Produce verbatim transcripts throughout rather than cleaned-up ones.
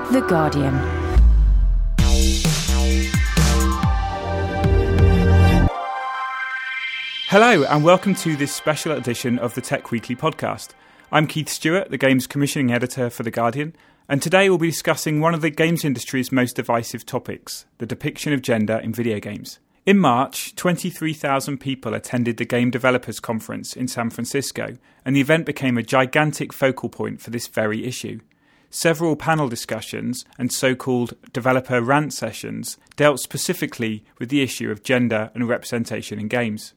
The Guardian. Hello and welcome to this special edition of the Tech Weekly podcast. I'm Keith Stewart, the Games Commissioning Editor for The Guardian, and today we'll be discussing one of the games industry's most divisive topics, the depiction of gender in video games. In March, twenty-three thousand people attended the Game Developers Conference in San Francisco, and the event became a gigantic focal point for this very issue. Several panel discussions and so-called developer rant sessions dealt specifically with the issue of gender and representation in games.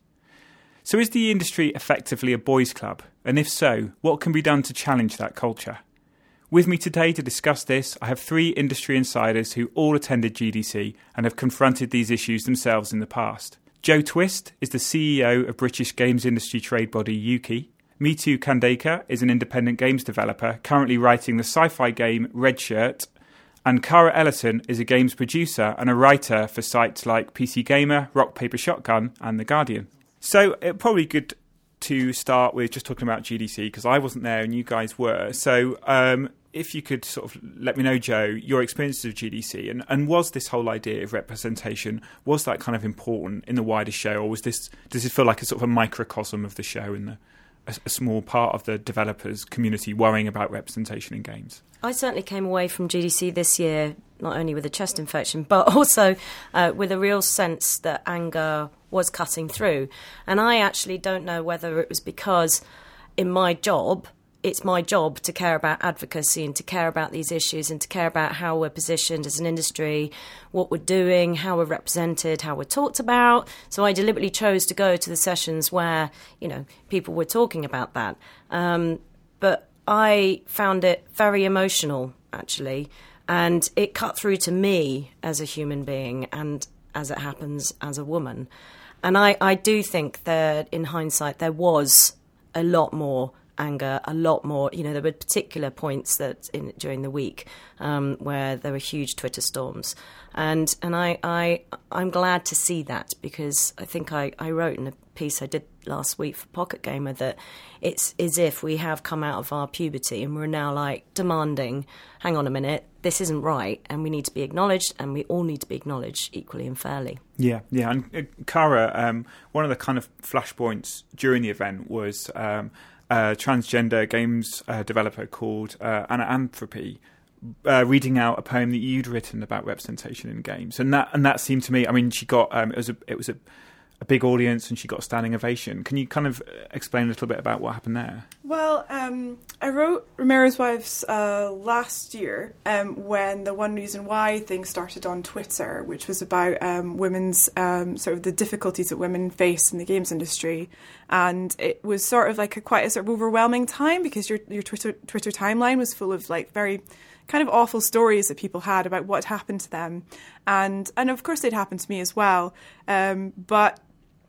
So is the industry effectively a boys' club? And if so, what can be done to challenge that culture? With me today to discuss this, I have three industry insiders who all attended G D C and have confronted these issues themselves in the past. Joe Twist is the C E O of British games industry trade body Ukie. Meetu Kandekar is an independent games developer currently writing the sci-fi game Red Shirt. And Cara Ellison is a games producer and a writer for sites like P C Gamer, Rock Paper Shotgun and The Guardian. So it's probably good to start with just talking about G D C because I wasn't there and you guys were. So um, if you could sort of let me know, Joe, your experiences of G D C and, and was this whole idea of representation, was that kind of important in the wider show, or was this does it feel like a sort of a microcosm of the show and the, a, a small part of the developers community worrying about representation in games? I certainly came away from G D C this year not only with a chest infection, but also uh, with a real sense that anger was cutting through. And I actually don't know whether it was because in my job, it's my job to care about advocacy and to care about these issues and to care about how we're positioned as an industry, what we're doing, how we're represented, how we're talked about. So I deliberately chose to go to the sessions where, you know, people were talking about that. Um, but I found it very emotional, actually, and it cut through to me as a human being and, as it happens, as a woman. And I, I do think that, in hindsight, there was a lot more anger, a lot more, you know, there were particular points that in, during the week um, where there were huge Twitter storms. And and I, I, I'm glad to see that because I think I, I wrote in a piece I did last week for Pocket Gamer that it's as if we have come out of our puberty and we're now like demanding, hang on a minute, this isn't right and we need to be acknowledged and we all need to be acknowledged equally and fairly. Yeah, yeah. And uh, Cara, um, one of the kind of flashpoints during the event was um, a transgender games uh, developer called uh, Ananthropy Uh, reading out a poem that you'd written about representation in games, and that and that seemed to me. I mean, she got um, it was a it was a, a big audience, and she got a standing ovation. Can you kind of explain a little bit about what happened there? Well, um, I wrote Romero's Wives uh, last year um, when the One Reason Why thing started on Twitter, which was about um, women's um, sort of the difficulties that women face in the games industry, and it was sort of like a quite a sort of overwhelming time because your your Twitter Twitter timeline was full of like very kind of awful stories that people had about what happened to them. And and of course they'd happened to me as well. Um, but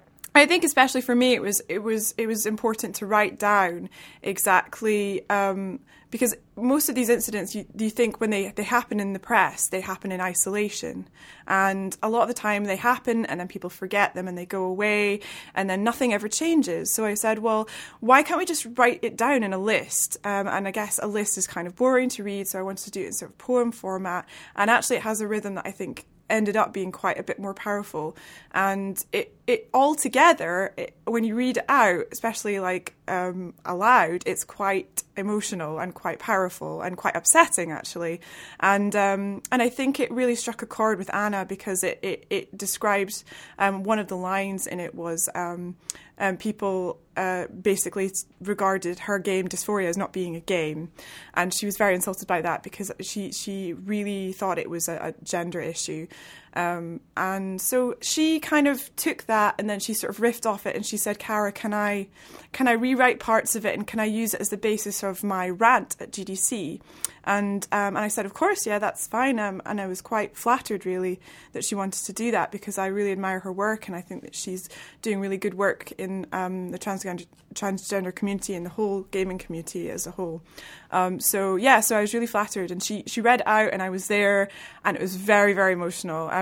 I think especially for me it was it was it was important to write down exactly um, because most of these incidents you, you think when they, they happen in the press, they happen in isolation. And a lot of the time they happen and then people forget them and they go away and then nothing ever changes. So I said, well, why can't we just write it down in a list? Um, and I guess a list is kind of boring to read, so I wanted to do it in sort of poem format. And actually it has a rhythm that I think ended up being quite a bit more powerful. And it, it all together, it, when you read it out, especially like um, aloud, it's quite emotional and quite powerful and quite upsetting, actually. And um, and I think it really struck a chord with Anna because it, it, it describes um, one of the lines in it was um, um, people uh, basically regarded her game Dysphoria as not being a game. And she was very insulted by that because she, she really thought it was a, a gender issue. Um, and so she kind of took that and then she sort of riffed off it and she said, Cara, can I can I rewrite parts of it and can I use it as the basis of my rant at G D C? And um, and I said, of course, yeah, that's fine. Um, and I was quite flattered, really, that she wanted to do that because I really admire her work and I think that she's doing really good work in um, the transgender, transgender community and the whole gaming community as a whole. Um, so, yeah, so I was really flattered. And she, she read out and I was there and it was very, very emotional. Um,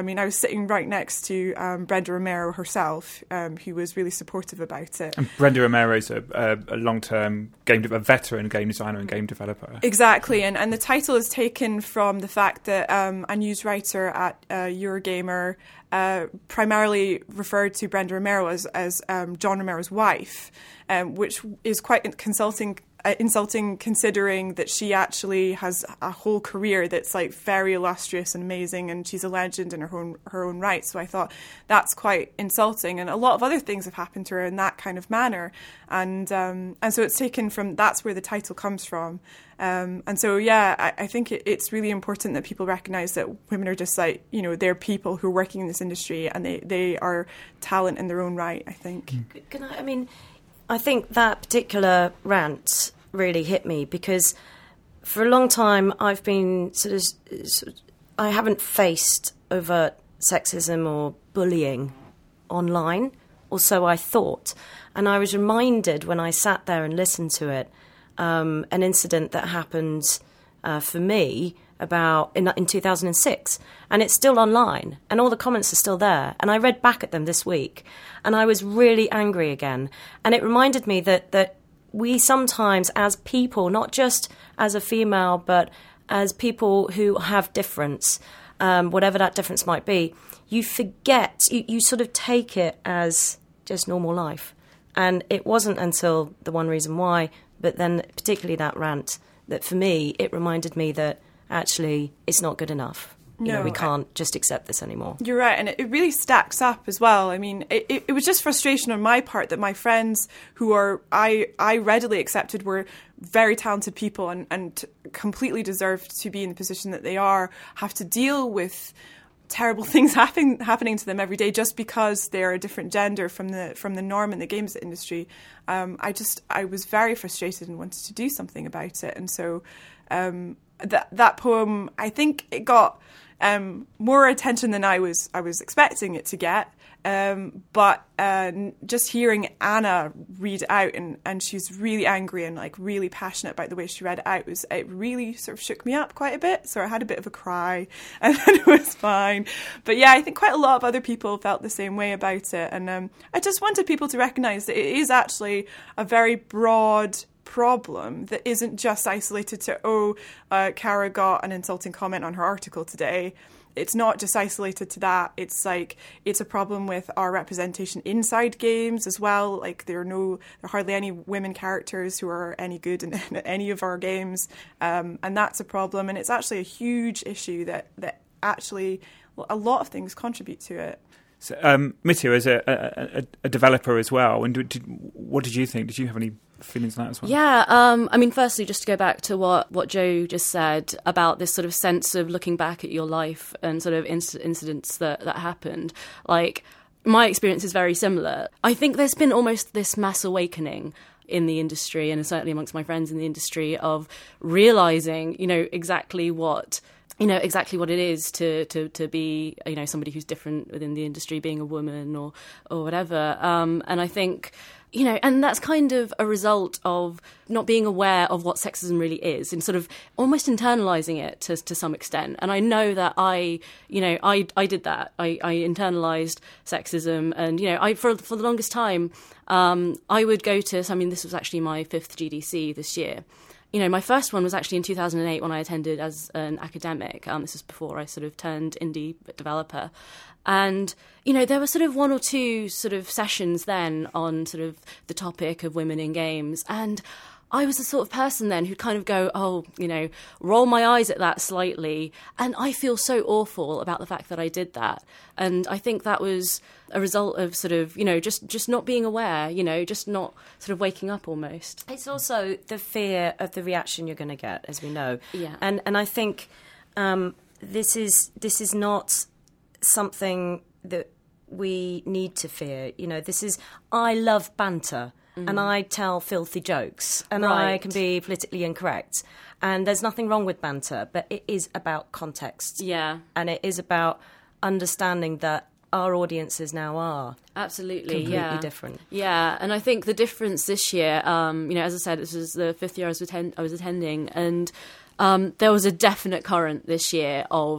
mean, I was sitting right next to um, Brenda Romero herself, um, who was really supportive about it. And Brenda Romero is a, a, a long-term game, de- a veteran game designer and game developer. Exactly, and, and the title is taken from the fact that um, a news writer at uh, Eurogamer uh, primarily referred to Brenda Romero as, as um, John Romero's wife, um, which is quite consulting. Uh, insulting considering that she actually has a whole career that's like very illustrious and amazing, and she's a legend in her own her own right. So I thought that's quite insulting, and a lot of other things have happened to her in that kind of manner, and um, and so it's taken from that's where the title comes from, um, and so yeah, I, I think it, it's really important that people recognise that women are just like, you know, they're people who are working in this industry, and they they are talent in their own right. I think. Can I? I mean, I think that particular rant really hit me because for a long time I've been sort of, sort of I haven't faced overt sexism or bullying online, or so I thought, and I was reminded when I sat there and listened to it, um, an incident that happened uh, for me about in, in two thousand six, and it's still online and all the comments are still there, and I read back at them this week and I was really angry again, and it reminded me that that we sometimes, as people, not just as a female, but as people who have difference, um, whatever that difference might be, you forget, you, you sort of take it as just normal life. And it wasn't until The One Reason Why, but then particularly that rant, that for me, it reminded me that actually it's not good enough. You No, know, we can't just accept this anymore. You're right, and it really stacks up as well. I mean, it, it, it was just frustration on my part that my friends who are I I readily accepted were very talented people and, and completely deserved to be in the position that they are, have to deal with terrible things happen, happening to them every day just because they're a different gender from the from the norm in the games industry. Um, I just I was very frustrated and wanted to do something about it, and so um, that that poem, I think it got Um, more attention than I was I was expecting it to get, um, but uh, just hearing Anna read it out, and, and she's really angry and like really passionate about the way she read it out, was it really sort of shook me up quite a bit. So I had a bit of a cry, and then it was fine. But yeah, I think quite a lot of other people felt the same way about it, and um, I just wanted people to recognise that it is actually a very broad problem that isn't just isolated to, oh, uh, Cara got an insulting comment on her article today. It's not just isolated to that. It's like, it's a problem with our representation inside games as well. Like, there are no, there are hardly any women characters who are any good in, in any of our games. Um, and that's a problem. And it's actually a huge issue that, that actually a lot of things contribute to it. So, um, Mitya, as a, a, a developer as well, and did, what did you think? Did you have any feelings on that as well? Yeah, um, I mean, firstly, just to go back to what, what Joe just said about this sort of sense of looking back at your life and sort of inc- incidents that, that happened, like, my experience is very similar. I think there's been almost this mass awakening in the industry, and certainly amongst my friends in the industry, of realising, you know, exactly what... you know, exactly what it is to, to, to be, you know, somebody who's different within the industry, being a woman or, or whatever. Um, and I think, you know, and that's kind of a result of not being aware of what sexism really is and sort of almost internalising it to, to some extent. And I know that I, you know, I, I did that. I, I internalised sexism, and, you know, I, for, for the longest time, um, I would go to, I mean, this was actually my fifth G D C this year. You know, my first one was actually in two thousand eight when I attended as an academic. Um, this was before I sort of turned indie developer. And, you know, there were sort of one or two sort of sessions then on sort of the topic of women in games. And I was the sort of person then who'd kind of go, oh, you know, roll my eyes at that slightly. And I feel so awful about the fact that I did that. And I think that was a result of sort of, you know, just, just not being aware, you know, just not sort of waking up almost. It's also the fear of the reaction you're going to get, as we know. Yeah. And and I think um, this is this is not something that we need to fear. You know, this is, I love banter. Mm. And I tell filthy jokes, and right. I can be politically incorrect. And there's nothing wrong with banter, but it is about context. Yeah. And it is about understanding that our audiences now are absolutely completely yeah. different. Yeah, and I think the difference this year, um, you know, as I said, this was the fifth year I was, attend- I was attending, and um, there was a definite current this year of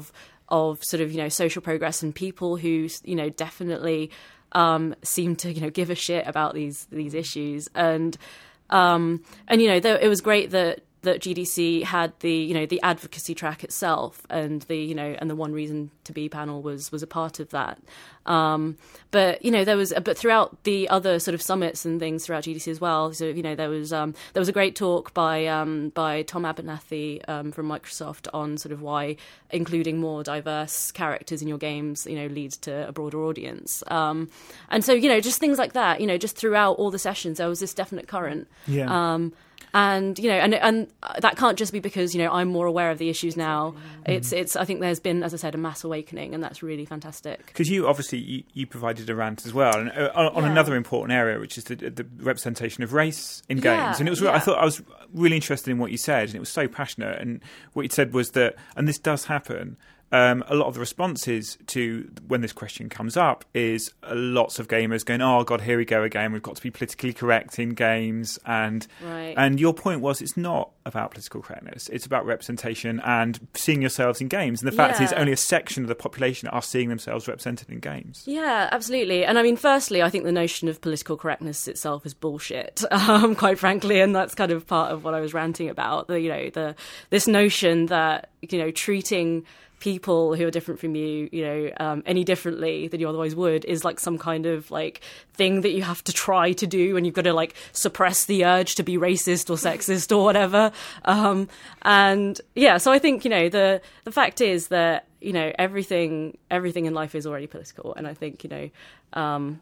of sort of, you know, social progress and people who, you know, definitely um, seem to, you know, give a shit about these these issues. And um, and you know, th- it was great that. that G D C had the, you know, the advocacy track itself, and the, you know, and the One Reason to Be panel was was a part of that. Um, but you know, there was, but throughout the other sort of summits and things throughout G D C as well. So you know, there was um, there was a great talk by um, by Tom Abernathy um, from Microsoft on sort of why including more diverse characters in your games, you know, leads to a broader audience. Um, and so you know, just things like that. You know, just throughout all the sessions, there was this definite current. Yeah. Um, And you know, and and that can't just be because, you know, I'm more aware of the issues now. Mm. It's it's. I think there's been, as I said, a mass awakening, and that's really fantastic. Because you obviously you, you provided a rant as well, and uh, on, on yeah. another important area, which is the, the representation of race in yeah, games. And it was yeah. I thought I was really interested in what you said, and it was so passionate. And what you said was that, and this does happen. Um, a lot of the responses to when this question comes up is uh, lots of gamers going, "Oh God, here we go again. We've got to be politically correct in games." And right. and your point was, it's not about political correctness. It's about representation and seeing yourselves in games. And the fact yeah. is, only a section of the population are seeing themselves represented in games. Yeah, absolutely. And I mean, firstly, I think the notion of political correctness itself is bullshit, um, quite frankly, and that's kind of part of what I was ranting about. The you know the this notion that, you know, treating people who are different from you, you know, um, any differently than you otherwise would is like some kind of like thing that you have to try to do, and you've got to like suppress the urge to be racist or sexist or whatever. Um, and yeah, so I think, you know, the the fact is that, you know, everything everything in life is already political, and I think, you know, um,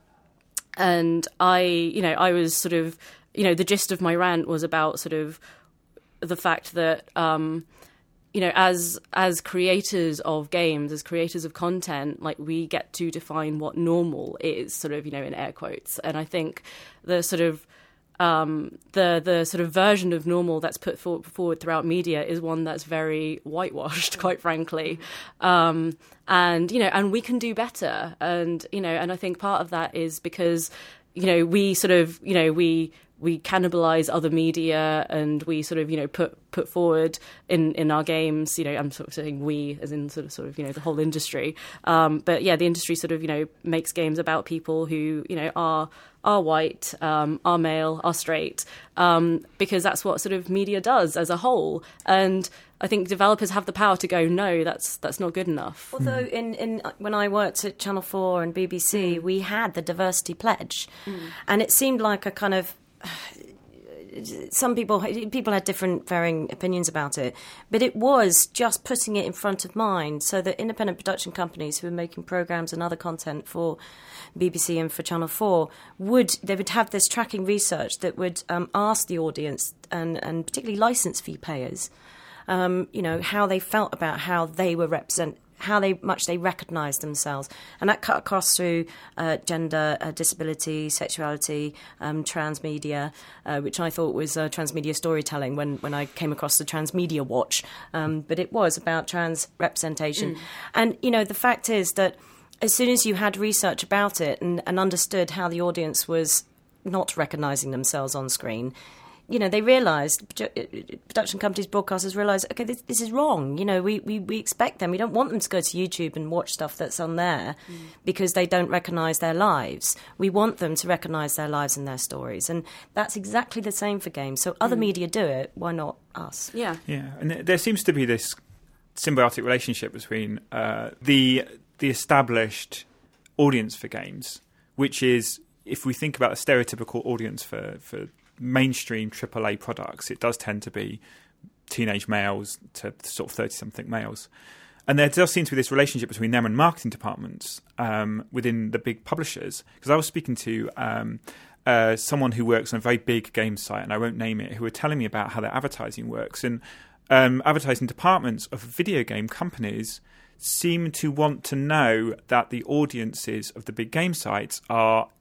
and I, you know, I was sort of, you know, the gist of my rant was about sort of the fact that. Um, You know, as as creators of games, as creators of content, like, we get to define what normal is, sort of, you know, in air quotes. And I think the sort of um, the the sort of version of normal that's put for, forward throughout media is one that's very whitewashed, quite frankly. Um, and you know, and we can do better. And you know, and I think part of that is because, you know, we sort of, you know, we. we cannibalize other media, and we sort of, you know, put put forward in, in our games, you know, I'm sort of saying we as in sort of, sort of, you know, the whole industry. Um, but yeah, the industry sort of, you know, makes games about people who, you know, are are white, um, are male, are straight, um, because that's what sort of media does as a whole. And I think developers have the power to go, no, that's that's not good enough. Although in, in when I worked at Channel four and B B C, mm. we had the diversity pledge, mm. and it seemed like a kind of some people people had different varying opinions about it, but it was just putting it in front of mind so that independent production companies who were making programmes and other content for B B C and for Channel four would they would have this tracking research that would um, ask the audience and, and particularly licence fee payers, um, you know, how they felt about how they were represent. how they much they recognised themselves, and that cut across through uh, gender, uh, disability, sexuality, um, transmedia, uh, which I thought was uh, transmedia storytelling when, when I came across the Transmedia Watch, um, but it was about trans representation. Mm. And, you know, the fact is that as soon as you had research about it and, and understood how the audience was not recognising themselves on screen, you know, they realised, production companies, broadcasters realised, OK, this, this is wrong. You know, we, we, we expect them. We don't want them to go to YouTube and watch stuff that's on there mm. because they don't recognise their lives. We want them to recognise their lives and their stories. And that's exactly the same for games. So other mm. media do it. Why not us? Yeah. Yeah. And there seems to be this symbiotic relationship between uh, the the established audience for games, which is, if we think about a stereotypical audience for, for mainstream triple A products, it does tend to be teenage males to sort of thirty-something males. And there does seem to be this relationship between them and marketing departments um, within the big publishers. Because I was speaking to um, uh, someone who works on a very big game site, and I won't name it, who were telling me about how their advertising works. And um, advertising departments of video game companies seem to want to know that the audiences of the big game sites are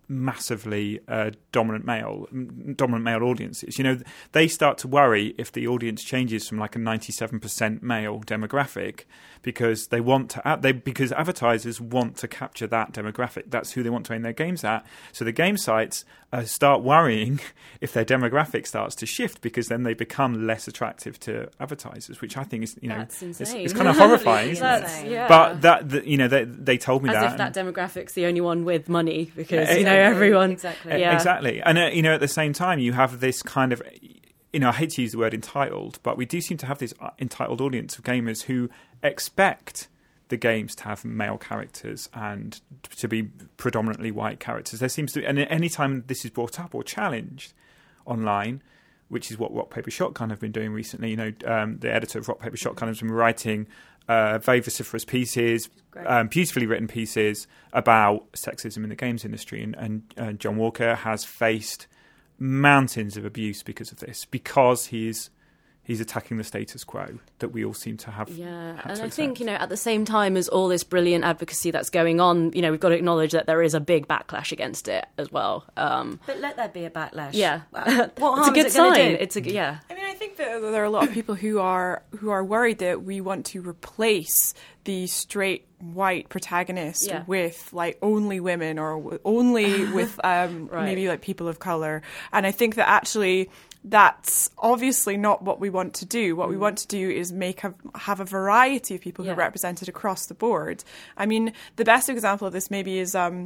massively uh, dominant male, dominant male audiences. You know, they start to worry if the audience changes from like a ninety-seven percent male demographic because they want to, they because advertisers want to capture that demographic. That's who they want to aim their games at. So the game sites uh, start worrying if their demographic starts to shift because then they become less attractive to advertisers, which I think is, you know, That's insane. It's, it's kind of horrifying, isn't That's, it? yeah. But that, the, you know, they, they told me As that. if that demographic's the only one with money because, Uh, you know, everyone... Exactly. Yeah. Exactly. And, uh, you know, at the same time, you have this kind of, you know, I hate to use the word entitled, but we do seem to have this entitled audience of gamers who expect the games to have male characters and to be predominantly white characters. There seems to be, and any time this is brought up or challenged online, which is what Rock Paper Shotgun have been doing recently, you know, um, the editor of Rock Paper Shotgun has been writing uh, very vociferous pieces, um, beautifully written pieces about sexism in the games industry. And, and uh, John Walker has faced mountains of abuse because of this, because he's he's attacking the status quo that we all seem to have. Yeah, had and to I accept. think, you know, at the same time as all this brilliant advocacy that's going on, you know, we've got to acknowledge that there is a big backlash against it as well. Um, But let there be a backlash. yeah, What it's a harm good is it gonna sign. do? It's a yeah. I mean, I think that there are a lot of people who are who are worried that we want to replace the straight white protagonist Yeah. with like only women or w- only with um, Right. maybe like people of color. And I think that actually that's obviously not what we want to do. What we want to do is make a, have a variety of people who Yeah. are represented across the board. I mean, the best example of this maybe is. Um,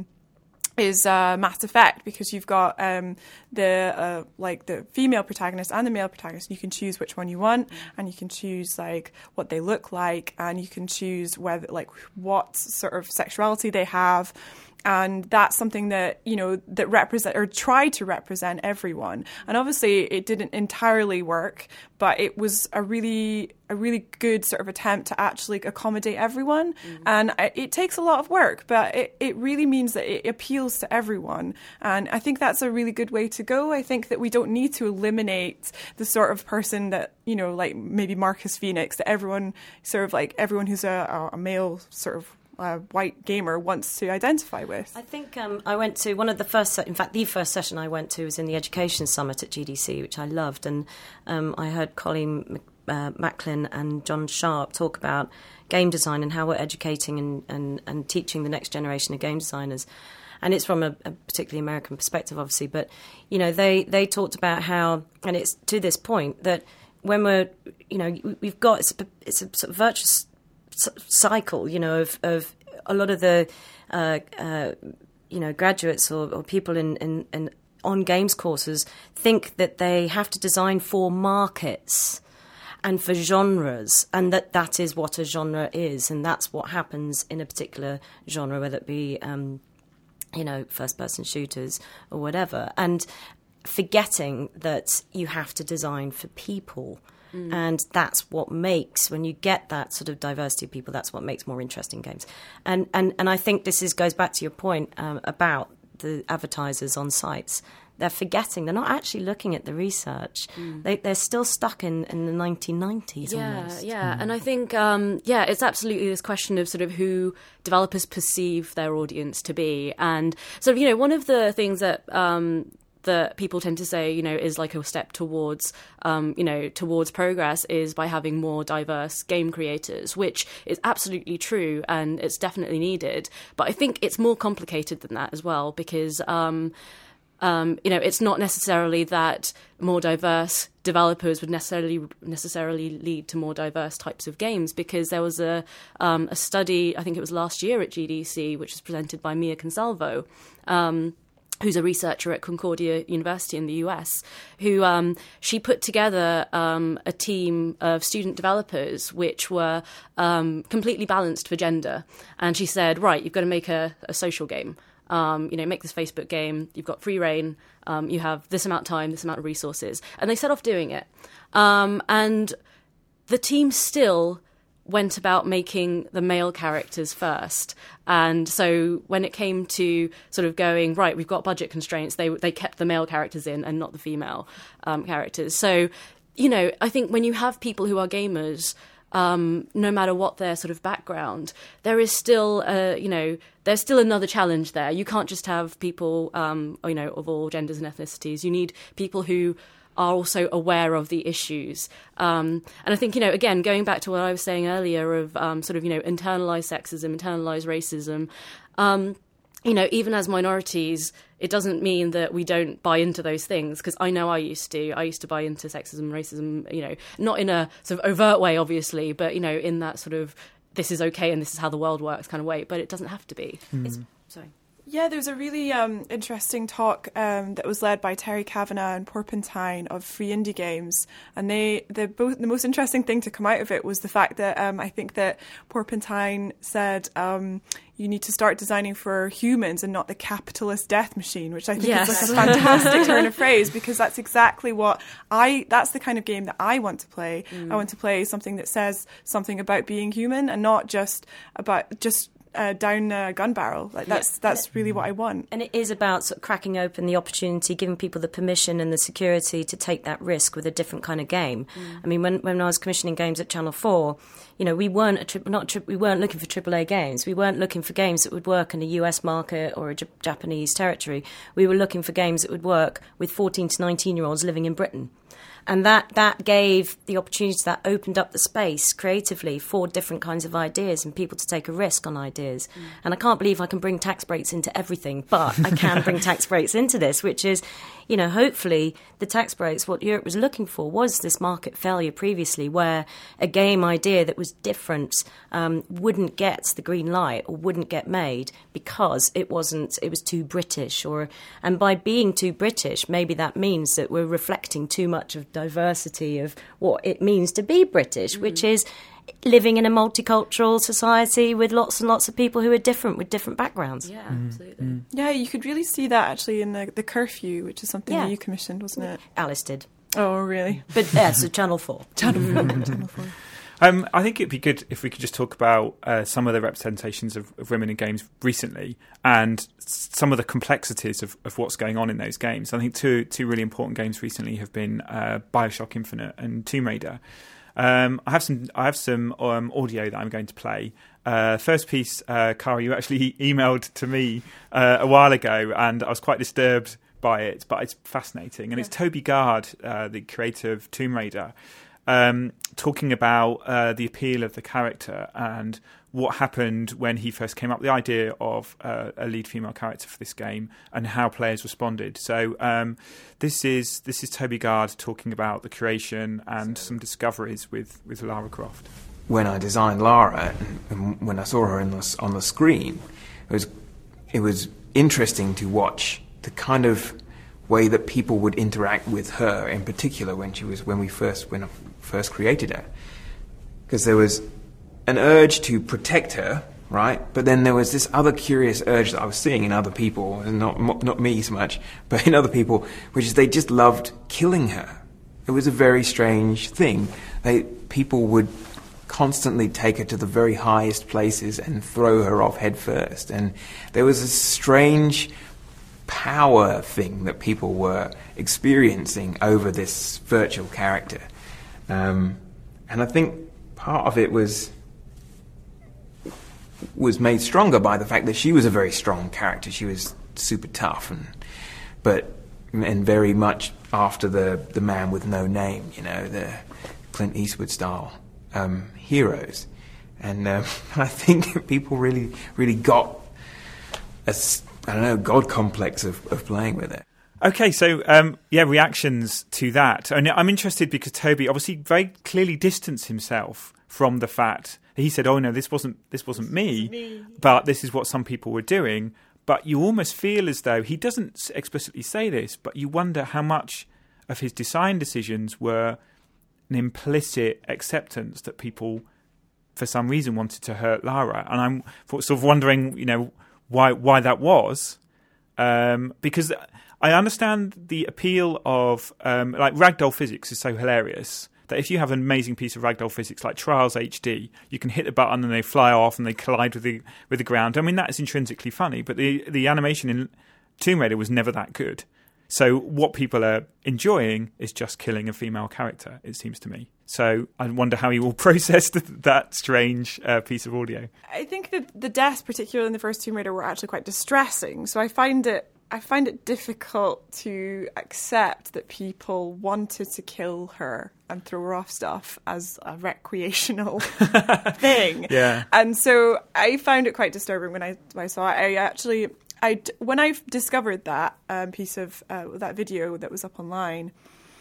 is uh, Mass Effect, because you've got um, the uh, like the female protagonist and the male protagonist, and you can choose which one you want, and you can choose like what they look like, and you can choose whether like what sort of sexuality they have. And that's something that, you know, that represent or try to represent everyone. And obviously it didn't entirely work, but it was a really a really good sort of attempt to actually accommodate everyone. Mm-hmm. And it takes a lot of work, but it, it really means that it appeals to everyone. And I think that's a really good way to go. I think that we don't need to eliminate the sort of person that, you know, like maybe Marcus Phoenix, that everyone sort of like everyone who's a, a male sort of Uh, white gamer wants to identify with. I think um, I went to one of the first, se- in fact, the first session I went to was in the Education Summit at G D C, which I loved. And um, I heard Colleen uh, Macklin and John Sharp talk about game design and how we're educating and, and, and teaching the next generation of game designers. And it's from a, a particularly American perspective, obviously. But, you know, they, they talked about how, and it's to this point, that when we're, you know, we've got, it's a, it's a sort of virtuous cycle, you know, of, of a lot of the, uh, uh, you know, graduates or, or people in, in, in on games courses think that they have to design for markets and for genres, and that that is what a genre is, and that's what happens in a particular genre, whether it be, um, you know, first-person shooters or whatever, and forgetting that you have to design for people. Mm. And that's what makes, when you get that sort of diversity of people, that's what makes more interesting games. And and, and I think this is goes back to your point um, about the advertisers on sites. They're forgetting, they're not actually looking at the research. Mm. They, they're still stuck in, in the nineteen nineties yeah, almost. Yeah, mm. And I think, um, yeah, it's absolutely this question of sort of who developers perceive their audience to be. And sort of, you know, one of the things that... Um, that people tend to say, you know, is like a step towards, um, you know, towards progress is by having more diverse game creators, which is absolutely true and it's definitely needed. But I think it's more complicated than that as well because, um, um, you know, it's not necessarily that more diverse developers would necessarily necessarily lead to more diverse types of games, because there was a um, a study, I think it was last year at G D C, which was presented by Mia Consalvo, um, who's a researcher at Concordia University in the U S, who um, she put together um, a team of student developers which were um, completely balanced for gender. And she said, right, you've got to make a, a social game. Um, you know, make this Facebook game. You've got free reign. Um, you have this amount of time, this amount of resources. And they set off doing it. Um, and the team still went about making the male characters first. And so when it came to sort of going, right, we've got budget constraints, they they kept the male characters in and not the female um, characters. So, you know, I think when you have people who are gamers um, no matter what their sort of background, there is still, uh, you know, there's still another challenge there. You can't just have people, um, you know, of all genders and ethnicities. You need people who are also aware of the issues. Um, and I think, you know, again, going back to what I was saying earlier of um, sort of, you know, internalised sexism, internalised racism, um, you know, even as minorities, it doesn't mean that we don't buy into those things, because I know I used to. I used to buy into sexism, racism, you know, not in a sort of overt way, obviously, but, you know, in that sort of this is okay and this is how the world works kind of way. But it doesn't have to be. Mm. It's, sorry. Yeah, there was a really um, interesting talk um, that was led by Terry Kavanagh and Porpentine of Free Indie Games, and they the both the most interesting thing to come out of it was the fact that um, I think that Porpentine said um, you need to start designing for humans and not the capitalist death machine, which I think yes. is like a fantastic turn of phrase, because that's exactly what I that's the kind of game that I want to play. Mm. I want to play something that says something about being human and not just about just. Uh, down a gun barrel. Like that's yeah. that's really what I want. And it is about sort of cracking open the opportunity, giving people the permission and the security to take that risk with a different kind of game. Mm. I mean, when when I was commissioning games at Channel Four, you know, we weren't a tri- not tri- we weren't looking for triple A games. We weren't looking for games that would work in a U S market or a J- Japanese territory. We were looking for games that would work with fourteen to nineteen year olds living in Britain. And that, that gave the opportunity, that opened up the space creatively for different kinds of ideas and people to take a risk on ideas. Mm. And I can't believe I can bring tax breaks into everything, but I can bring tax breaks into this, which is, you know, hopefully the tax breaks, what Europe was looking for was this market failure previously, where a game idea that was different um, wouldn't get the green light or wouldn't get made because it wasn't, it was too British. Or and by being too British, maybe that means that we're reflecting too much of diversity of what it means to be British, mm. which is living in a multicultural society with lots and lots of people who are different with different backgrounds. Yeah, mm. absolutely. Mm. Yeah, you could really see that actually in the, the curfew, which is something yeah. that you commissioned, wasn't it? Alice did. Oh, really? But yeah, so Channel four. Channel four. Channel four. Um, I think it'd be good if we could just talk about uh, some of the representations of, of women in games recently and s- some of the complexities of, of what's going on in those games. I think two two really important games recently have been uh, BioShock Infinite and Tomb Raider. Um, I have some I have some um, audio that I'm going to play. Uh, first piece, uh, Cara, you actually emailed to me uh, a while ago, and I was quite disturbed by it, but it's fascinating. And yeah. it's Toby Gard, uh, the creator of Tomb Raider, Um, talking about uh, the appeal of the character and what happened when he first came up with the idea of uh, a lead female character for this game and how players responded. So um, this is this is Toby Gard talking about the creation and some discoveries with, with Lara Croft. When I designed Lara and, and when I saw her in the, on the screen, it was it was interesting to watch the kind of way that people would interact with her, in particular when she was when we first when I first created her, because there was an urge to protect her, right? But then there was this other curious urge that I was seeing in other people, and not not me so much, but in other people, which is they just loved killing her. It was a very strange thing. They people would constantly take her to the very highest places and throw her off head first, and there was a strange power thing that people were experiencing over this virtual character. Um, and I think part of it was was made stronger by the fact that she was a very strong character. She was super tough, and but and very much after the the man with no name, you know, the Clint Eastwood style um, heroes. And um, I think people really really got a I don't know god complex of, of playing with it. Okay, so um, yeah, reactions to that. And I'm interested because Toby obviously very clearly distanced himself from the fact he said, "Oh no, this wasn't this wasn't me, me, but this is what some people were doing." But you almost feel as though he doesn't explicitly say this, but you wonder how much of his design decisions were an implicit acceptance that people, for some reason, wanted to hurt Lara. And I'm sort of wondering, you know, why why that was, um, because I understand the appeal of um, like ragdoll physics is so hilarious that if you have an amazing piece of ragdoll physics like Trials H D, you can hit the button and they fly off and they collide with the with the ground. I mean, that is intrinsically funny, but the the animation in Tomb Raider was never that good. So what people are enjoying is just killing a female character, it seems to me. So I wonder how he will process th- that strange uh, piece of audio. I think that the deaths, particularly in the first Tomb Raider, were actually quite distressing. So I find it I find it difficult to accept that people wanted to kill her and throw her off stuff as a recreational thing. Yeah. And so I found it quite disturbing when I, when I saw it. I actually, I, when I discovered that um, piece of, uh, that video that was up online,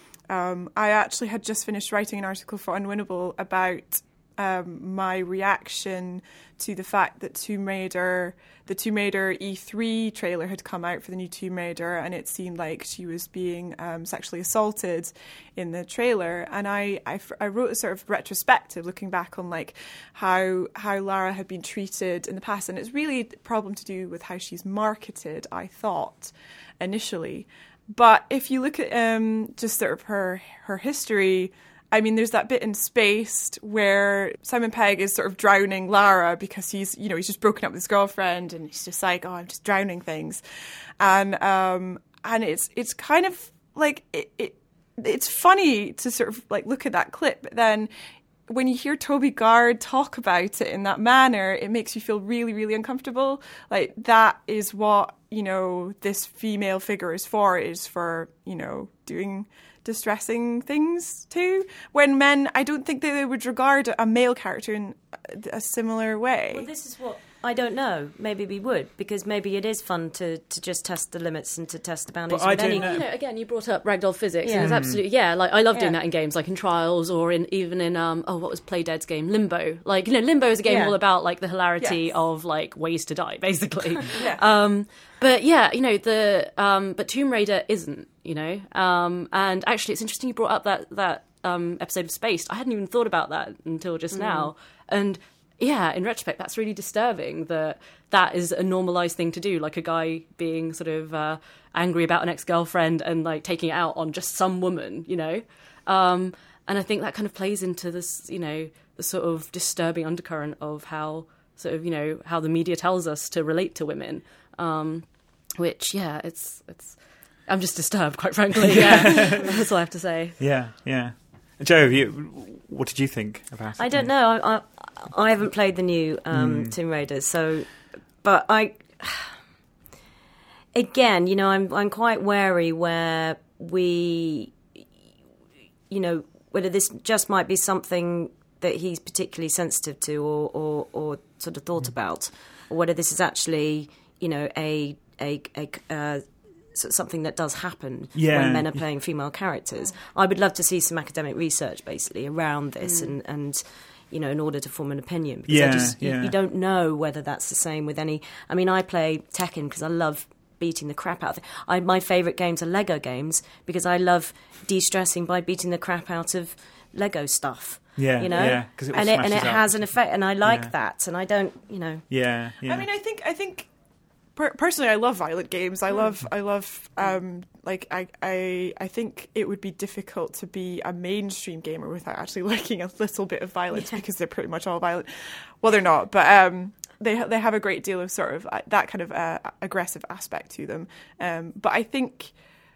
um, I actually had just finished writing an article for Unwinnable about um, my reaction to the fact that Tomb Raider, the Tomb Raider E three trailer had come out for the new Tomb Raider, and it seemed like she was being um, sexually assaulted in the trailer. And I, I, I wrote a sort of retrospective looking back on like how how Lara had been treated in the past, and it's really a problem to do with how she's marketed, I thought, initially. But if you look at um, just sort of her her history, I mean, there's that bit in Spaced where Simon Pegg is sort of drowning Lara because he's, you know, he's just broken up with his girlfriend and he's just like, oh, I'm just drowning things. And um, and it's it's kind of like, it, it it's funny to sort of like look at that clip, but then when you hear Toby Gard talk about it in that manner, it makes you feel really, really uncomfortable. Like, that is what, you know, this female figure is for, is for, you know, doing distressing things too. When men, I don't think that they would regard a male character in a similar way. Well, this is what I don't know. Maybe we would, because maybe it is fun to, to just test the limits and to test the boundaries. But I with don't any... know. You know, again, you brought up ragdoll physics, Yeah. and it's absolutely yeah. Like I love doing Yeah. that in games, like in Trials or in even in um oh what was Playdead's game Limbo. Like you know, Limbo is a game Yeah. all about like the hilarity Yes. of like ways to die, basically. Yeah. Um, but yeah, you know the um, but Tomb Raider isn't. You know, um, and actually, it's interesting you brought up that that um, episode of Spaced. I hadn't even thought about that until just mm. now, and. Yeah, in retrospect, that's really disturbing that that is a normalised thing to do, like a guy being sort of uh, angry about an ex-girlfriend and like taking it out on just some woman, you know? Um, and I think that kind of plays into this, you know, the sort of disturbing undercurrent of how sort of, you know, how the media tells us to relate to women, um, which, yeah, it's, it's, I'm just disturbed, quite frankly. Yeah, that's all I have to say. Yeah, yeah. Joe, you, what did you think about it? I don't know. I, I, I haven't played the new um, mm. Tomb Raider, so, but I, again, you know, I'm I'm quite wary where we, you know, whether this just might be something that he's particularly sensitive to or or, or sort of thought mm. about, or whether this is actually, you know, a a a. Uh, something that does happen yeah. when men are playing female characters. I would love to see some academic research basically around this mm. and, and you know, in order to form an opinion. Because yeah, I just, yeah. you, you don't know whether that's the same with any... I mean, I play Tekken because I love beating the crap out of it. I, my favourite games are Lego games because I love de-stressing by beating the crap out of Lego stuff. Yeah, you know, yeah, it and it and it up. has an effect, and I like yeah. that, and I don't, you know. Yeah, yeah. I mean, I think I think personally, I love violent games. I love, I love, um, like, I, I, I think it would be difficult to be a mainstream gamer without actually liking a little bit of violence yeah. because they're pretty much all violent. Well, they're not, but um, they they have a great deal of sort of uh, that kind of uh, aggressive aspect to them. Um, but I think,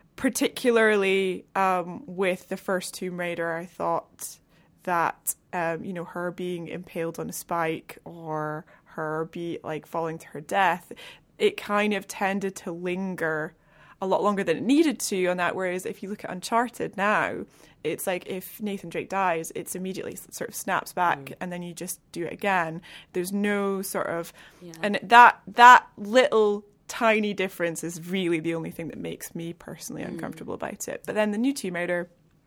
particularly um, with the first Tomb Raider, I thought that um, you know, her being impaled on a spike or her be like falling to her death, it kind of tended to linger a lot longer than it needed to on that. Whereas if you look at Uncharted now, it's like if Nathan Drake dies, it's immediately sort of snaps back mm. and then you just do it again. There's no sort of... Yeah. And that that little tiny difference is really the only thing that makes me personally mm. uncomfortable about it. But then the new Tomb Raider,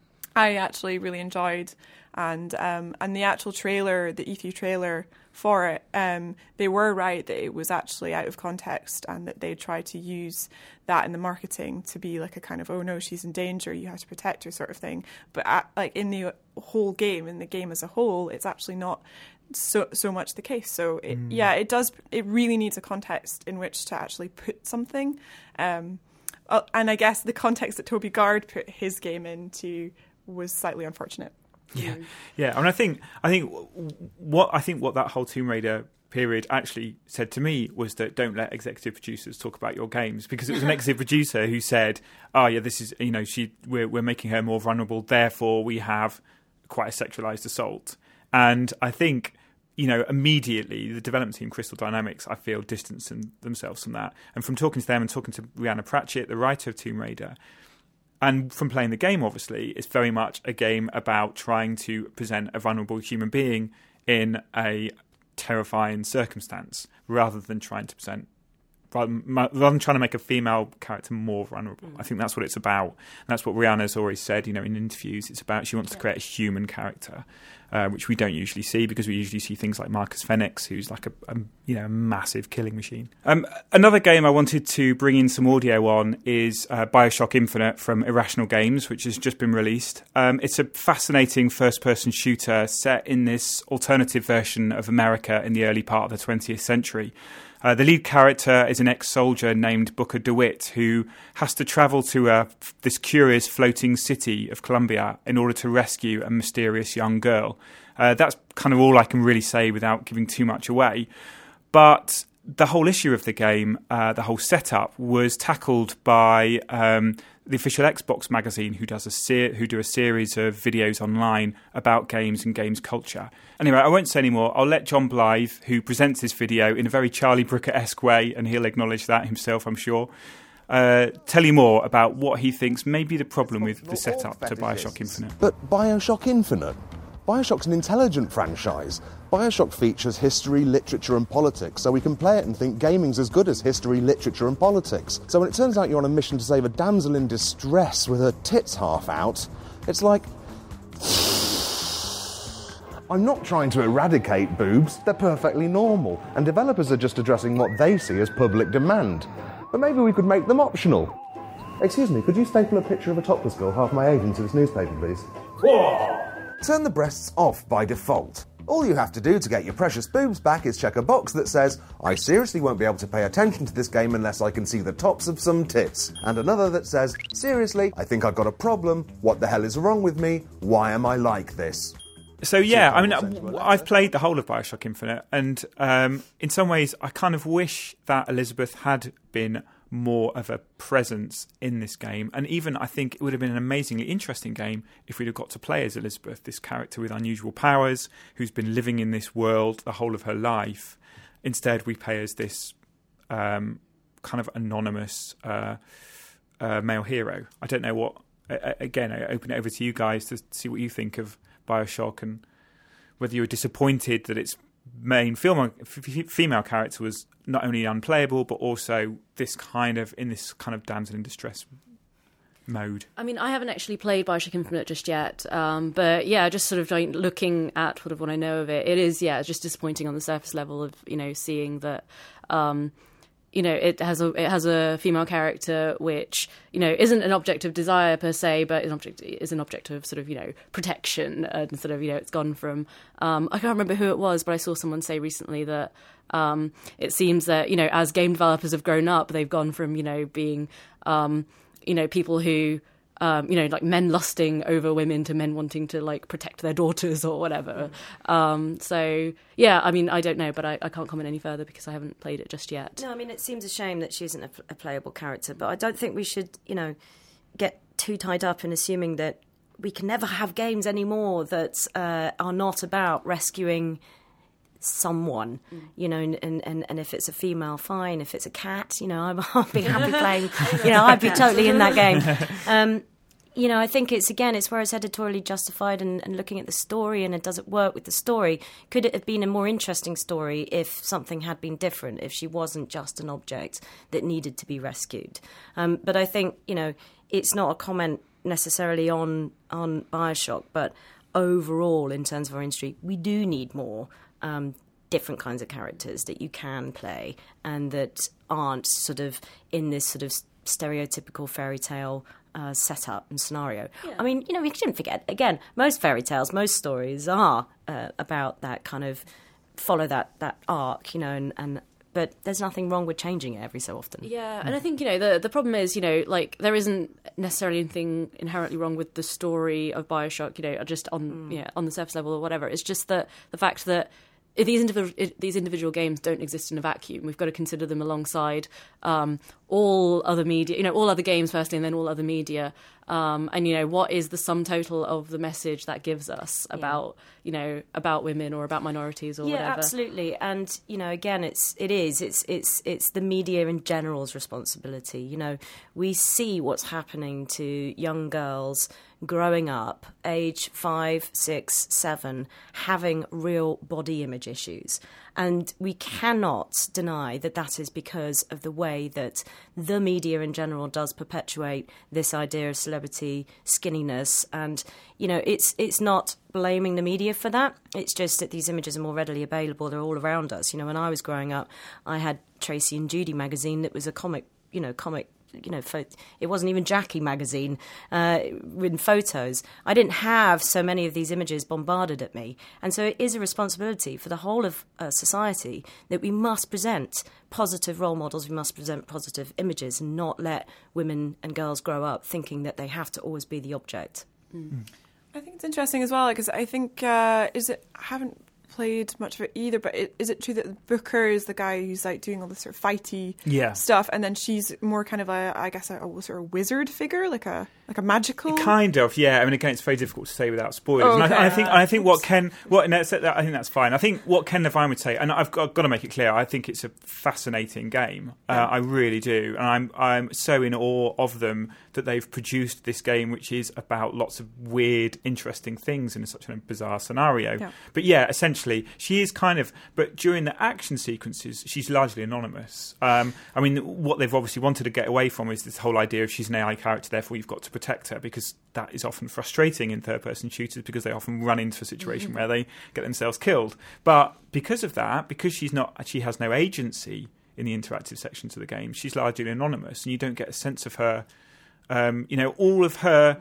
I actually really enjoyed. And um, and the actual trailer, the E three trailer for it, um, they were right that it was actually out of context and that they tried to use that in the marketing to be like a kind of, oh no, she's in danger, you have to protect her sort of thing. But at, like in the whole game, in the game as a whole, it's actually not so so much the case. So it, mm. yeah, it does. It really needs a context in which to actually put something. Um, and I guess the context that Toby Gard put his game into was slightly unfortunate. Yeah, yeah, and I think I think what I think what that whole Tomb Raider period actually said to me was that don't let executive producers talk about your games, because it was an executive producer who said, "Oh yeah, this is, you know, she we're we're making her more vulnerable, therefore we have quite a sexualized assault. And I think, you know, immediately the development team, Crystal Dynamics, I feel distanced themselves from that. And from talking to them and talking to Rhianna Pratchett, the writer of Tomb Raider, and from playing the game, obviously, it's very much a game about trying to present a vulnerable human being in a terrifying circumstance rather than trying to present Rather than, rather than trying to make a female character more vulnerable. Mm. I think that's what it's about. And that's what Rihanna's always said, you know, in interviews. It's about she wants to create a human character, uh, which we don't usually see because we usually see things like Marcus Phoenix, who's like a, a you know, massive killing machine. Um, another game I wanted to bring in some audio on is uh, BioShock Infinite from Irrational Games, which has just been released. Um, it's a fascinating first-person shooter set in this alternative version of America in the early part of the twentieth century. Uh, the lead character is an ex-soldier named Booker DeWitt who has to travel to uh, this curious floating city of Colombia in order to rescue a mysterious young girl. Uh, that's kind of all I can really say without giving too much away. But the whole issue of the game, uh, the whole setup, was tackled by um, the official Xbox magazine, who does a ser- who do a series of videos online about games and games culture. Anyway, I won't say any more. I'll let John Blythe, who presents this video in a very Charlie Brooker-esque way, and he'll acknowledge that himself, I'm sure, uh, tell you more about what he thinks may be the problem with the setup to BioShock Infinite. But BioShock Infinite? BioShock's an intelligent franchise. BioShock features history, literature and politics, so we can play it and think gaming's as good as history, literature and politics. So when it turns out you're on a mission to save a damsel in distress with her tits half out, it's like... I'm not trying to eradicate boobs, they're perfectly normal, and developers are just addressing what they see as public demand. But maybe we could make them optional. Excuse me, could you staple a picture of a topless girl half my age into this newspaper, please? Turn the breasts off by default. All you have to do to get your precious boobs back is check a box that says, I seriously won't be able to pay attention to this game unless I can see the tops of some tits. And another that says, seriously, I think I've got a problem. What the hell is wrong with me? Why am I like this? So yeah, I mean, I've played the whole of BioShock Infinite, and um, in some ways I kind of wish that Elizabeth had been more of a presence in this game, and even I think it would have been an amazingly interesting game if we'd have got to play as Elizabeth, this character with unusual powers who's been living in this world the whole of her life. Instead we play as this um, kind of anonymous uh, uh, male hero. I don't know what, again, I open it over to you guys to see what you think of BioShock and whether you were disappointed that its main film, f- female character was not only unplayable but also this kind of in this kind of damsel in distress mode. I mean, I haven't actually played BioShock Infinite just yet, um, but yeah, just sort of like looking at sort of what I know of it, it is yeah, just disappointing on the surface level of, you know, seeing that. Um, You know, it has a it has a female character which, you know, isn't an object of desire per se, but is an object is an object of sort of, you know, protection, and sort of, you know, it's gone from um, I can't remember who it was, but I saw someone say recently that um, it seems that, you know, as game developers have grown up, they've gone from, you know, being um, you know, people who Um, you know, like men lusting over women to men wanting to like protect their daughters or whatever. Um, so yeah, I mean, I don't know, but I, I can't comment any further because I haven't played it just yet. No, I mean, it seems a shame that she isn't a, a playable character, but I don't think we should, you know, get too tied up in assuming that we can never have games anymore that uh, are not about rescuing someone, mm. you know, and, and, and if it's a female, fine. If it's a cat, you know, I'm, I'll be happy playing, you know, I'd be totally in that game. Um, you know, I think it's, again, it's where it's editorially justified and, and looking at the story and it does it work with the story. Could it have been a more interesting story if something had been different, if she wasn't just an object that needed to be rescued? Um, but I think, you know, it's not a comment necessarily on, on BioShock, but overall, in terms of our industry, we do need more Um, different kinds of characters that you can play and that aren't sort of in this sort of stereotypical fairy tale uh, setup and scenario. Yeah. I mean, you know, we shouldn't forget, again, most fairy tales, most stories are uh, about that kind of follow that, that arc, you know, and, and but there's nothing wrong with changing it every so often. Yeah, and I think, you know, the the problem is, you know, like, there isn't necessarily anything inherently wrong with the story of BioShock, you know, just on, mm. you know, on the surface level or whatever. It's just that the fact that these individual these individual games don't exist in a vacuum. We've got to consider them alongside um, all other media, you know, all other games firstly, and then all other media. Um, and you know, what is the sum total of the message that gives us about, yeah. you know, about women or about minorities or yeah, whatever? Yeah, absolutely. And you know, again, it's it is it's it's it's the media in general's responsibility. You know, we see what's happening to young girls growing up, age five, six, seven, having real body image issues. And we cannot deny that that is because of the way that the media in general does perpetuate this idea of celebrity skinniness. And, you know, it's it's not blaming the media for that. It's just that these images are more readily available. They're all around us. You know, when I was growing up, I had Tracy and Judy magazine that was a comic, you know, comic you know, pho- it wasn't even Jackie magazine uh, with photos. I didn't have so many of these images bombarded at me. And so it is a responsibility for the whole of uh, society that we must present positive role models, we must present positive images and not let women and girls grow up thinking that they have to always be the object. Mm. I think it's interesting as well, because I think, uh, is it, I haven't played much of it either, but it, is it true that Booker is the guy who's like doing all this sort of fighty yeah. stuff, and then she's more kind of a, I guess, a, a sort of wizard figure, like a like a magical kind of, yeah. I mean, again, it's very difficult to say without spoilers. Oh, okay. And I, I think I think what Ken, what no, I think that's fine. I think what Ken Levine would say, and I've got, got to make it clear, I think it's a fascinating game. Yeah. Uh, I really do, and I'm I'm so in awe of them that they've produced this game, which is about lots of weird, interesting things in such a bizarre scenario. Yeah. But yeah, essentially, she is kind of. But during the action sequences, she's largely anonymous. Um, I mean, what they've obviously wanted to get away from is this whole idea of she's an A I character, therefore you've got to protect her, because that is often frustrating in third-person shooters because they often run into a situation mm-hmm. where they get themselves killed. But because of that, because she's not, she has no agency in the interactive sections of the game, she's largely anonymous, and you don't get a sense of her. Um, you know, all of her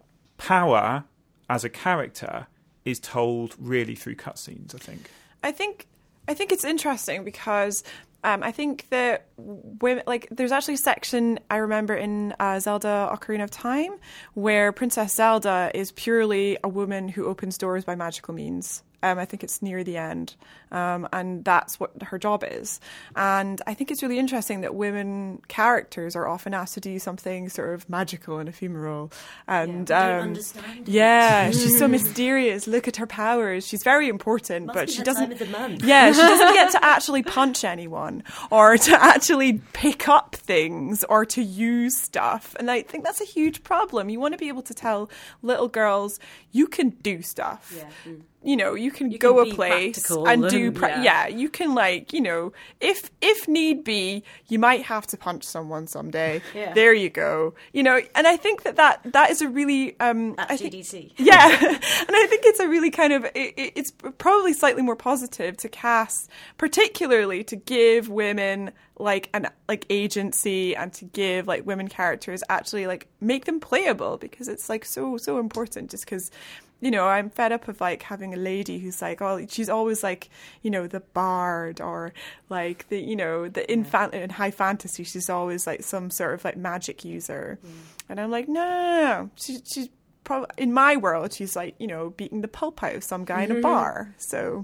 power as a character is told really through cutscenes, I think. I think I think it's interesting because um, I think that women, like, there's actually a section I remember in uh, Zelda Ocarina of Time where Princess Zelda is purely a woman who opens doors by magical means. Um, I think it's near the end, um, and that's what her job is. And I think it's really interesting that women characters are often asked to do something sort of magical and ephemeral. And yeah, we um, don't understand yeah, she's so mysterious. Look at her powers. She's very important, Must but be she her doesn't. Time of the month. Yeah, she doesn't get to actually punch anyone or to actually pick up things or to use stuff. And I think that's a huge problem. You want to be able to tell little girls you can do stuff. Yeah. Mm. You know, you can you go can a place and, and do, pra- yeah. yeah, you can, like, you know, if if need be, you might have to punch someone someday. Yeah. There you go. You know, and I think that that, that is a really... Um, At I G D C. Think, yeah, and I think it's a really kind of, it, it's probably slightly more positive to cast, particularly to give women like an like agency and to give like women characters actually like make them playable, because it's like so, so important, just because... You know, I'm fed up of, like, having a lady who's, like, oh, she's always, like, you know, the bard or, like, the, you know, the in, fan- in high fantasy, she's always, like, some sort of, like, magic user. Mm. And I'm like, no, no, no. She, she's probably, in my world, she's, like, you know, beating the pulp out of some guy mm-hmm. in a bar. So...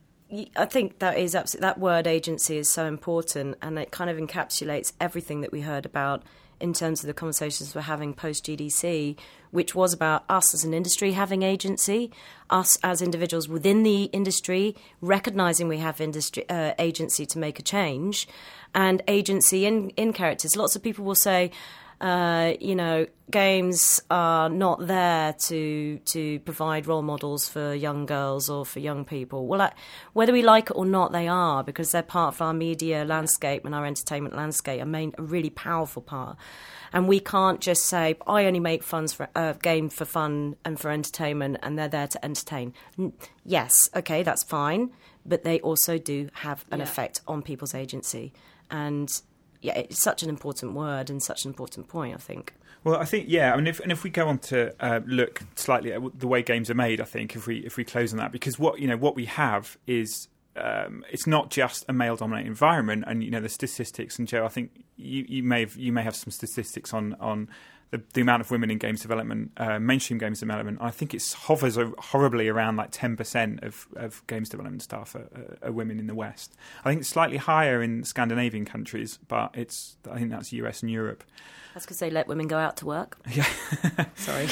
I think that is absolutely, that word agency is so important, and it kind of encapsulates everything that we heard about in terms of the conversations we're having post-G D C, which was about us as an industry having agency, us as individuals within the industry recognising we have industry uh, agency to make a change, and agency in, in characters. Lots of people will say, uh, you know, games are not there to to provide role models for young girls or for young people. Well, I, whether we like it or not, they are, because they're part of our media landscape and our entertainment landscape, a main, a really powerful part. And we can't just say, I only make funds for a uh, game for fun and for entertainment, and they're there to entertain. N- yes, okay, that's fine, but they also do have an yeah. effect on people's agency. And yeah, it's such an important word and such an important point, I think. Well, I think, yeah, I mean, if, and if we go on to uh, look slightly at the way games are made, I think, if we if we close on that, because what, you know, what we have is, um, it's not just a male-dominated environment, and, you know, the statistics, and Joe, I think you, you may have, you may have some statistics on on the, the amount of women in games development, uh, mainstream games development. I think it hovers horribly around like ten percent of, of games development staff are, are women in the West. I think it's slightly higher in Scandinavian countries, but it's I think that's U S and Europe. That's because they let women go out to work. Yeah. Sorry.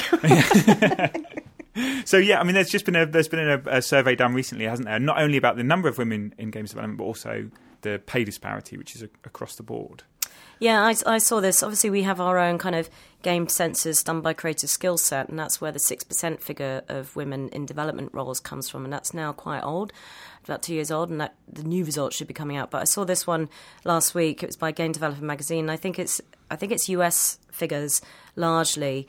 So yeah, I mean, there's just been a there's been a, a survey done recently, hasn't there? Not only about the number of women in games development, but also the pay disparity, which is a, across the board. Yeah, I, I saw this. Obviously, we have our own kind of game census done by Creative Skills Set, and that's where the six percent figure of women in development roles comes from, and that's now quite old, about two years old, and that the new results should be coming out. But I saw this one last week. It was by Game Developer Magazine. I think it's I think it's U S figures largely.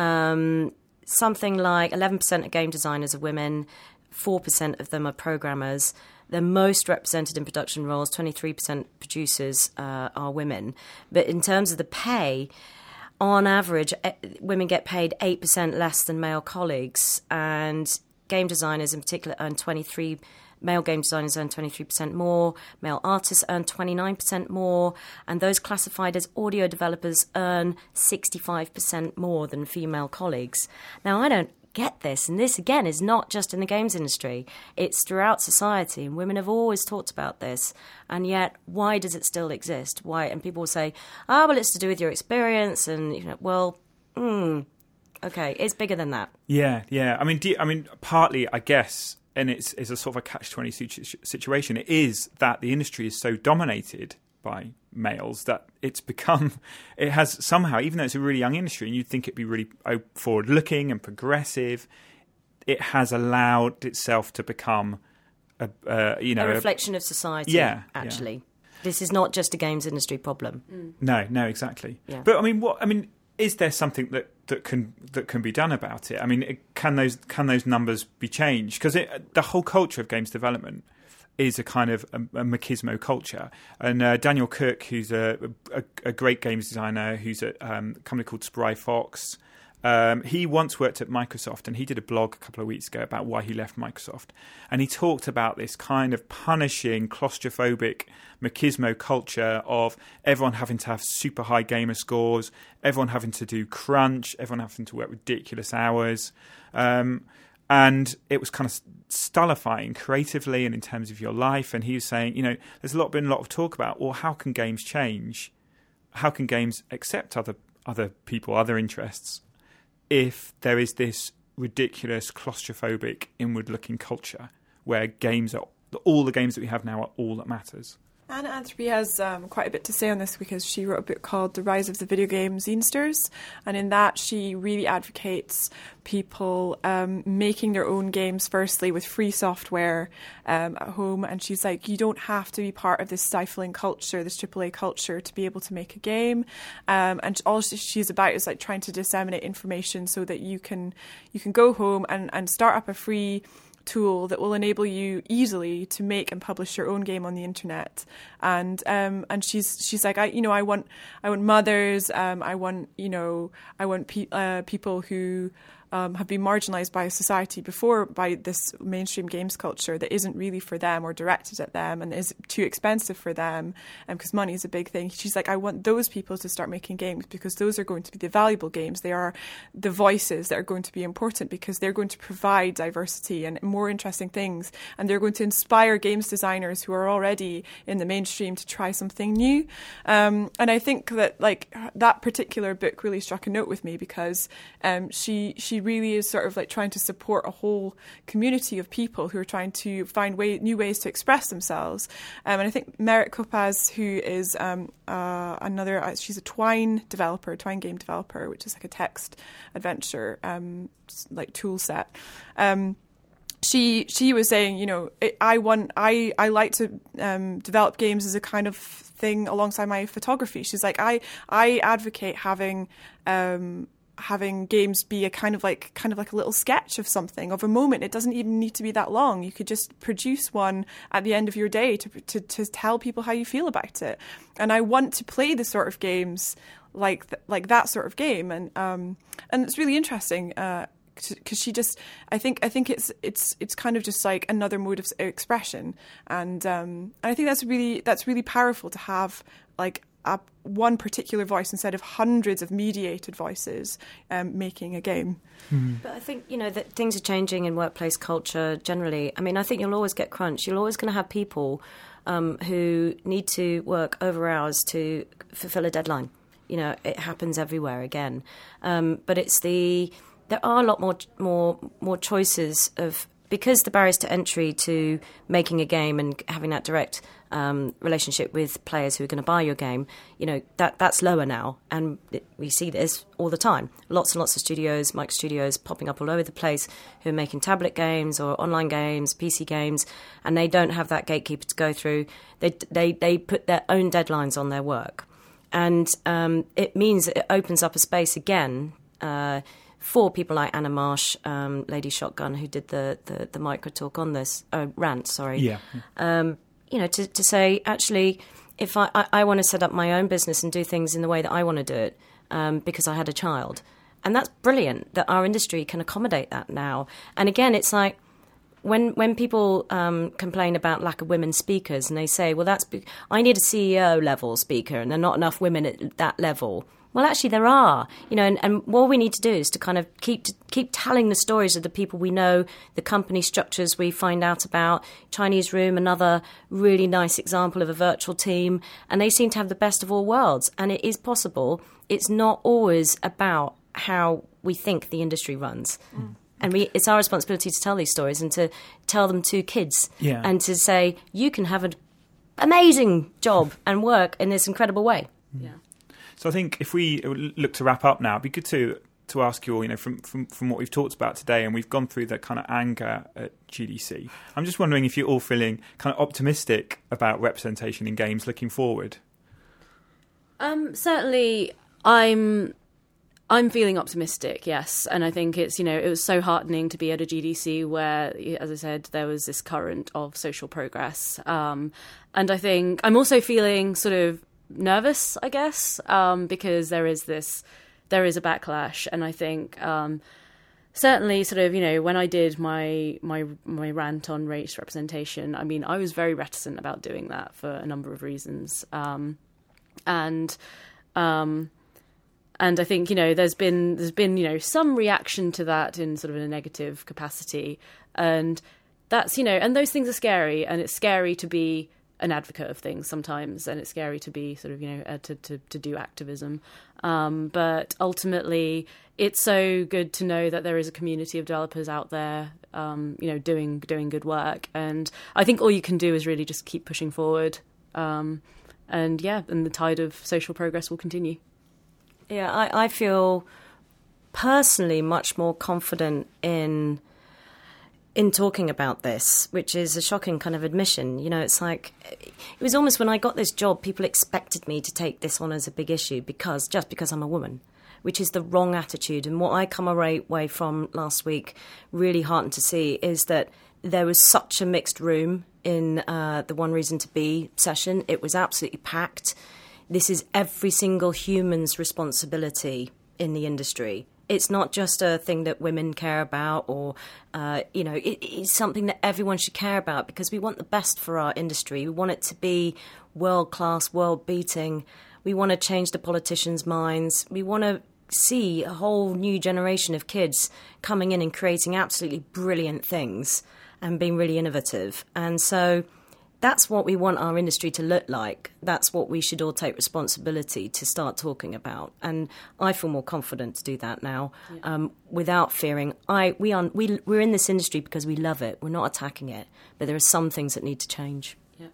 Um, something like eleven percent of game designers are women, four percent of them are programmers. They're most represented in production roles, twenty-three percent producers uh, are women. But in terms of the pay, on average, women get paid eight percent less than male colleagues, and game designers in particular earn twenty-three percent. Male game designers earn twenty-three percent more, male artists earn twenty-nine percent more, and those classified as audio developers earn sixty-five percent more than female colleagues. Now, I don't get this, and this, again, is not just in the games industry. It's throughout society, and women have always talked about this, and yet, why does it still exist? Why? And people will say, oh, well, it's to do with your experience, and, you know, well, hmm, okay, it's bigger than that. Yeah, yeah. I mean, do you, I mean, partly, I guess... and it's, it's a sort of a catch twenty situation. It is that the industry is so dominated by males that it's become, it has somehow, even though it's a really young industry and you'd think it'd be really forward-looking and progressive, it has allowed itself to become a, uh, you know... A reflection a, of society, yeah, actually. Yeah. This is not just a games industry problem. Mm. No, no, exactly. Yeah. But, I mean, what, I mean, is there something that that can that can be done about it? I mean, it, can those can those numbers be changed? Because the whole culture of games development is a kind of a, a machismo culture. And uh, Daniel Cook, who's a, a, a great games designer, who's at um, a company called Spry Fox, um, he once worked at Microsoft, and he did a blog a couple of weeks ago about why he left Microsoft. And he talked about this kind of punishing, claustrophobic machismo culture of everyone having to have super high gamer scores, everyone having to do crunch, everyone having to work ridiculous hours. Um, and it was kind of stultifying creatively and in terms of your life. And he was saying, you know, there's a lot been a lot of talk about, well, how can games change? How can games accept other other people, other interests, if there is this ridiculous, claustrophobic, inward-looking culture where games are all the games that we have now are all that matters? Anna Anthropy has um, quite a bit to say on this because she wrote a book called The Rise of the Video Game Zinesters, and in that she really advocates people um, making their own games firstly with free software um, at home, and she's like, you don't have to be part of this stifling culture, this triple A culture, to be able to make a game, um, and all she's about is like trying to disseminate information so that you can you can go home and, and start up a free tool that will enable you easily to make and publish your own game on the internet. And um and she's she's like, I you know I want I want mothers, um I want you know I want pe- uh, people who Um, have been marginalised by society before, by this mainstream games culture that isn't really for them or directed at them and is too expensive for them, because um, money is a big thing. She's like, I want those people to start making games because those are going to be the valuable games. They are the voices that are going to be important because they're going to provide diversity and more interesting things, and they're going to inspire games designers who are already in the mainstream to try something new. Um, and I think that like that particular book really struck a note with me because um, she she really is sort of like trying to support a whole community of people who are trying to find way, new ways to express themselves. Um, and I think Merit Kopacz, who is um, uh, another, uh, she's a Twine developer, a Twine game developer, which is like a text adventure um, like tool set. Um, She she was saying, you know, it, I want I, I like to um, develop games as a kind of thing alongside my photography. She's like, I I advocate having um, having games be a kind of like kind of like a little sketch of something, of a moment. It doesn't even need to be that long. You could just produce one at the end of your day to to, to tell people how you feel about it. And I want to play the sort of games like th- like that sort of game. And um and it's really interesting. Uh, Because she just, I think, I think it's it's it's kind of just like another mode of expression, and um, and I think that's really that's really powerful to have like a one particular voice instead of hundreds of mediated voices um, making a game. Mm. But I think, you know, that things are changing in workplace culture generally. I mean, I think you'll always get crunch. You're always going to have people um, who need to work over hours to fulfill a deadline. You know, it happens everywhere again. Um, but it's the there are a lot more more more choices of, because the barriers to entry to making a game and having that direct um, relationship with players who are going to buy your game, you know, that that's lower now. And it, we see this all the time. Lots and lots of studios, micro studios popping up all over the place who are making tablet games or online games, P C games, and they don't have that gatekeeper to go through. They they, they put their own deadlines on their work. And um, it means that it opens up a space again uh, for people like Anna Marsh, um, Lady Shotgun, who did the, the, the micro talk on this, uh, rant, sorry. Yeah. Um, you know, to, to say, actually, if I, I, I want to set up my own business and do things in the way that I want to do it um, because I had a child. And that's brilliant that our industry can accommodate that now. And again, it's like, When when people um, complain about lack of women speakers and they say, well, that's be- I need a C E O level speaker and there are not enough women at that level. Well, actually, there are, you know, and, and what we need to do is to kind of keep keep telling the stories of the people we know, the company structures we find out about. Chinese Room, another really nice example of a virtual team, and they seem to have the best of all worlds. And it is possible. It's not always about how we think the industry runs. Mm. And we, it's our responsibility to tell these stories and to tell them to kids yeah. and to say, you can have an amazing job and work in this incredible way. Yeah. So I think if we look to wrap up now, it'd be good to to ask you all, you know, from, from, from what we've talked about today, and we've gone through the kind of anger at G D C. I'm just wondering if you're all feeling kind of optimistic about representation in games looking forward. Um, certainly, I'm... I'm feeling optimistic, yes. And I think it's, you know, it was so heartening to be at a G D C where, as I said, there was this current of social progress. Um, and I think I'm also feeling sort of nervous, I guess, um, because there is this, there is a backlash. And I think um, certainly sort of, you know, when I did my, my, my rant on race representation, I mean, I was very reticent about doing that for a number of reasons. Um, and... Um, And I think, you know, there's been there's been, you know, some reaction to that in sort of a negative capacity. And that's, you know, and those things are scary. And it's scary to be an advocate of things sometimes. And it's scary to be sort of, you know, uh, to, to, to do activism. Um, but ultimately, it's so good to know that there is a community of developers out there, um, you know, doing doing good work. And I think all you can do is really just keep pushing forward. Um, and yeah, and the tide of social progress will continue. Yeah, I, I feel personally much more confident in in talking about this, which is a shocking kind of admission. You know, it's like, it was almost when I got this job, people expected me to take this on as a big issue because just because I'm a woman, which is the wrong attitude. And what I come away from last week, really heartened to see, is that there was such a mixed room in uh, the One Reason to Be session. It was absolutely packed. This is every single human's responsibility in the industry. It's not just a thing that women care about or, uh, you know, it, it's something that everyone should care about because we want the best for our industry. We want it to be world-class, world-beating. We want to change the politicians' minds. We want to see a whole new generation of kids coming in and creating absolutely brilliant things and being really innovative. And so that's what we want our industry to look like. That's what we should all take responsibility to start talking about. And I feel more confident to do that now, yeah. um, without fearing. I we are we we're in this industry because we love it. We're not attacking it, but there are some things that need to change. Yeah.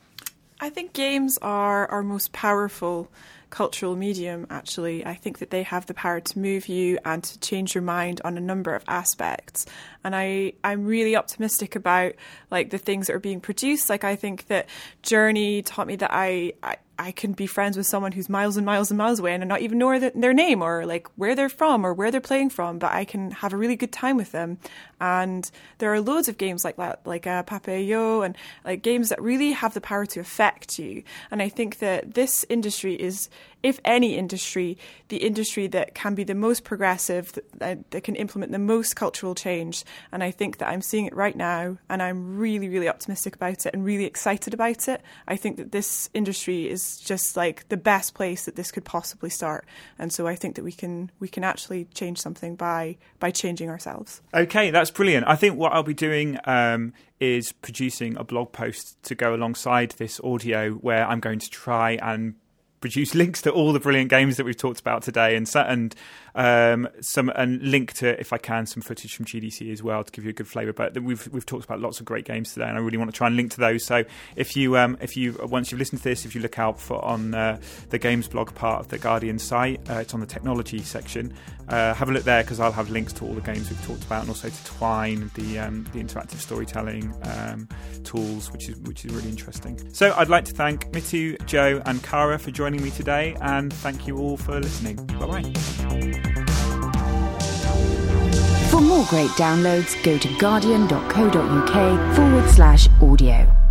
I think games are our most powerful cultural medium, actually. I think that they have the power to move you and to change your mind on a number of aspects. And I, I'm really optimistic about like the things that are being produced. Like I think that Journey taught me that I, I, I can be friends with someone who's miles and miles and miles away and not even know the, their name or like where they're from or where they're playing from, but I can have a really good time with them. And there are loads of games like that, like uh, Papayo and like games that really have the power to affect you. And I think that this industry is if any industry, the industry that can be the most progressive, that, that can implement the most cultural change. And I think that I'm seeing it right now, and I'm really, really optimistic about it and really excited about it. I think that this industry is just like the best place that this could possibly start. And so I think that we can we can actually change something by by changing ourselves. Okay, that's brilliant. I think what I'll be doing um, is producing a blog post to go alongside this audio, where I'm going to try and produce links to all the brilliant games that we've talked about today, and and um, some and link to, if I can, some footage from G D C as well to give you a good flavour. But we've we've talked about lots of great games today, and I really want to try and link to those. So if you um, if you once you've listened to this, if you look out for on uh, the games blog part of the Guardian site, uh, it's on the technology section. Uh, have a look there, because I'll have links to all the games we've talked about, and also to Twine, the um, the interactive storytelling um, tools, which is which is really interesting. So I'd like to thank Mitu, Joe, and Cara for joining me today, and thank you all for listening. Bye bye. For more great downloads, go to guardian.co.uk forward slash audio.